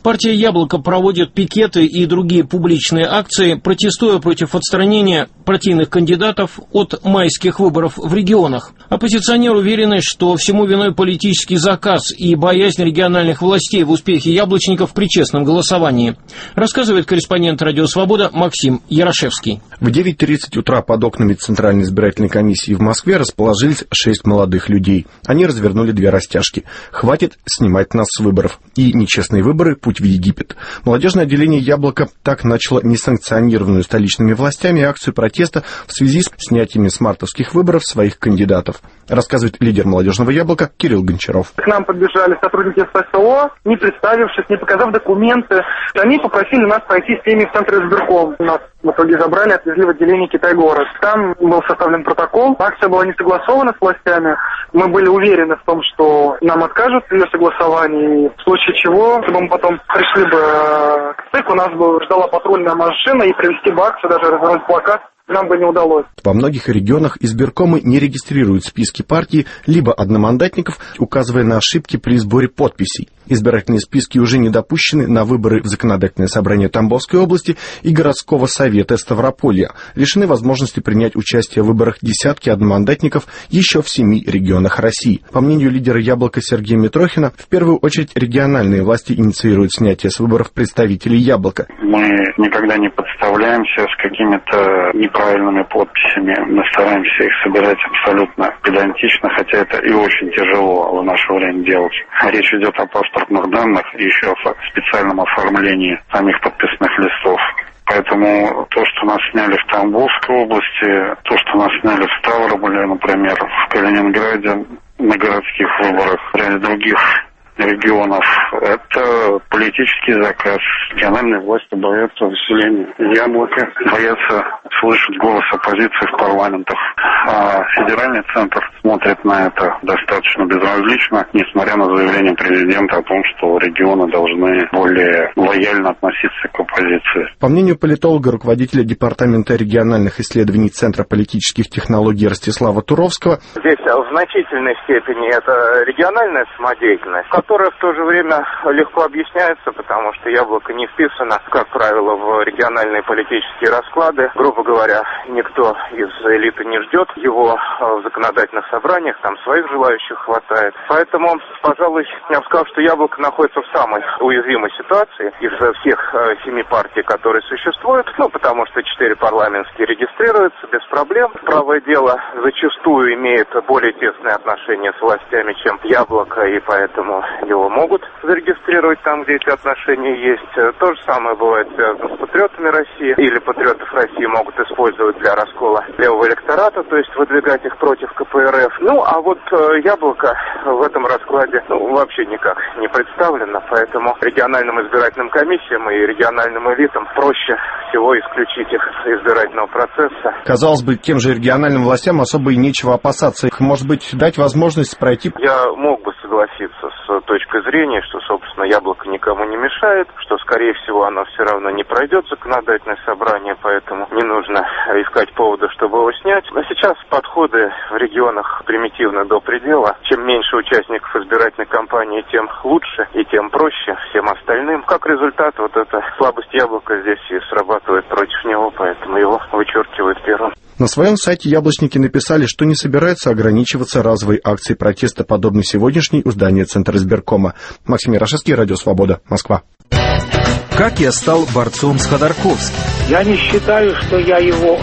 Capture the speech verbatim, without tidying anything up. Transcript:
Партия «Яблоко» проводит пикеты и другие публичные акции, протестуя против отстранения партийных кандидатов от майских выборов в регионах. Оппозиционеры уверены, что всему виной политический заказ и боязнь региональных властей в успехе яблочников при честном голосовании, рассказывает корреспондент «Радио Свобода» Максим Ярошевский. В девять тридцать утра под окнами Центральной избирательной комиссии в Москве расположились шесть молодых людей. Они развернули две растяжки. «Хватит снимать нас с выборов» и «Нечестные выборы. Путь в Египет». Молодежное отделение «Яблоко» так начало несанкционированную столичными властями акцию протеста в связи с снятиями с мартовских выборов своих кандидатов. Рассказывает лидер молодежного «Яблока» Кирилл Гончаров. К нам подбежали сотрудники СПСО, не представившись, не показав документы. Они попросили нас пройти с ними в центр избирком. Нас в итоге забрали, отвезли в отделение Китай-город. Там был составлен протокол. Акция была не согласована с властями. Мы были уверены в том, что нам откажут в ее согласовании. В случае чего, чтобы мы потом пришли бы к ЦИК, у нас бы ждала патрульная машина, и провести бы акцию, даже развернуть плакат нам бы не удалось. Во многих регионах избиркомы не регистрируют списки партий либо одномандатников, указывая на ошибки при сборе подписей. Избирательные списки уже не допущены на выборы в Законодательное собрание Тамбовской области и городского совета Ставрополья. Лишены возможности принять участие в выборах десятки одномандатников еще в семи регионах России. По мнению лидера «Яблока» Сергея Митрохина, в первую очередь региональные власти инициируют снятие с выборов представителей «Яблока». Мы никогда не подставляемся с какими-то неправильными подписями. Мы стараемся их собирать абсолютно педантично, хотя это и очень тяжело в наше время делать. Речь идет о паспортных данных и еще о специальном оформлении самих подписных листов. Поэтому то, что нас сняли в Тамбовской области, то, что нас сняли в Ставрополе, например, в Калининграде на городских выборах, в ряде других регионов, это политический заказ. Региональные власти боятся выселения «Яблока», боятся слышать голос оппозиции в парламентах. А федеральный центр смотрит на это достаточно безразлично, несмотря на заявление президента о том, что регионы должны более лояльно относиться к оппозиции. По мнению политолога, руководителя Департамента региональных исследований Центра политических технологий Ростислава Туровского, здесь в значительной степени это региональная самодеятельность, которая в то же время легко объясняется, потому что «Яблоко» не вписано, как правило, в региональные политические расклады. Грубо говоря, никто из элиты не ждет его в законодательных собраниях, там своих желающих хватает. Поэтому, пожалуй, я бы сказал, что «Яблоко» находится в самой уязвимой ситуации из всех семи партий, которые существуют, ну, потому что четыре парламентские регистрируются без проблем. Правое дело зачастую имеет более тесные отношения с властями, чем «Яблоко», и поэтому его могут зарегистрировать там, где эти отношения есть. То же самое бывает связано с патриотами России, или патриотов России могут использовать для раскола левого электората, то есть выдвигать их против ка пэ эр эф. Ну, а вот «Яблоко» в этом раскладе ну, вообще никак не представлено, поэтому региональным избирательным комиссиям и региональным элитам проще всего исключить их из избирательного процесса. Казалось бы, тем же региональным властям особо и нечего опасаться. Может быть, дать возможность пройти? Я мог бы согласиться с точкой зрения, что, собственно, «Яблоко» никому не мешает, что, скорее всего, оно все равно не пройдет законодательное собрание, поэтому не нужно искать повода, чтобы его снять. Но сейчас подходы в регионах примитивны до предела. Чем меньше участников избирательной кампании, тем лучше и тем проще всем остальным. Как результат, вот эта слабость «Яблока» здесь и срабатывает против него, поэтому его вычеркивают первым. На своем сайте яблочники написали, что не собираются ограничиваться разовой акцией протеста, подобной сегодняшней у здания Центра избиркома. Максим Ярошевский, Радио Свобода, Москва. Как я стал борцом с Ходорковским? Я не считаю, что я его